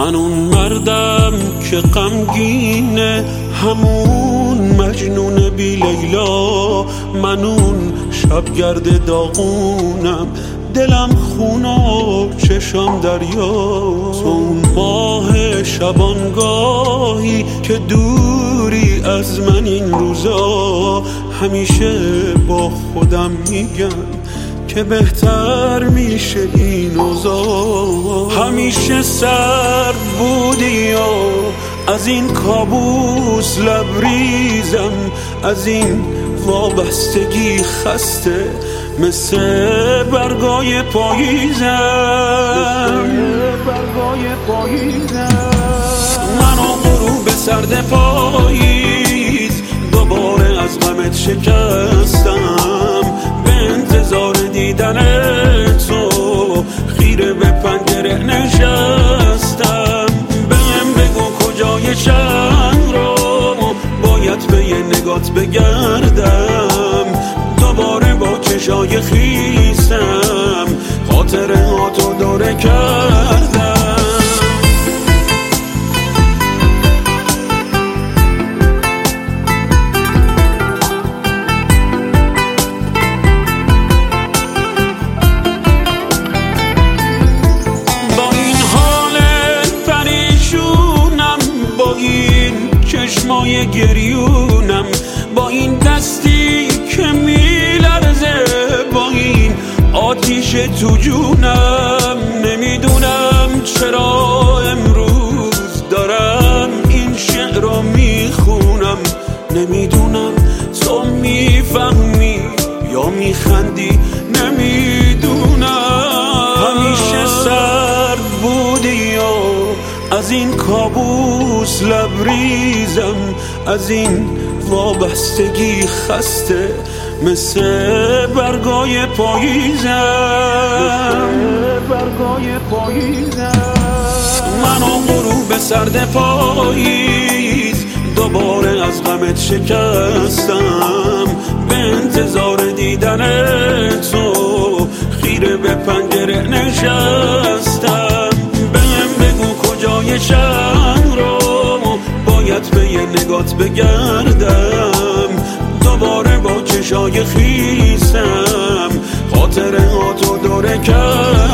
من اون مردم که غمگینه، همون مجنون بی لیلا، من اون شبگرد داغونم، دلم خون و چشم دریا. تو اون ماه شبانگاهی که دوری از من این روزا، همیشه با خودم میگم که بهتر میشه این اوضاع. همیشه سرد بودی و از این کابوس لبریزم، از این وابستگی خسته مثل برگای پاییزم. من و غروب سرد پاییز دوباره از غمت شکستم، به انتظار دیدن تو خیره به پنجره نشستم. بهم بگو کجای شهر رو باید به یه نگات بگردم، دوباره با چشای خیسم خاطرهاتو دوره کردم. چشمای گریونم، با این دستی که میلرزه، با این آتیش تو جونم، نمیدونم چرا امروز دارم این شعر رو میخونم، نمیدونم تو میفهمی یا میخندی، نمیدونم. همیشه سرد بودی و از این کابوس لبریزم، از این وابستگی خسته مثل برگای پاییزم. من و غروب سرد پاییز دوباره از غمت شکستم، به انتظار دیدن تو خیره به پنجره نشستم. بهم بگو کجای شهر رو باید به یه نگات بگردم، دوباره با چشای خیسم خاطرهاتو دوره کردم.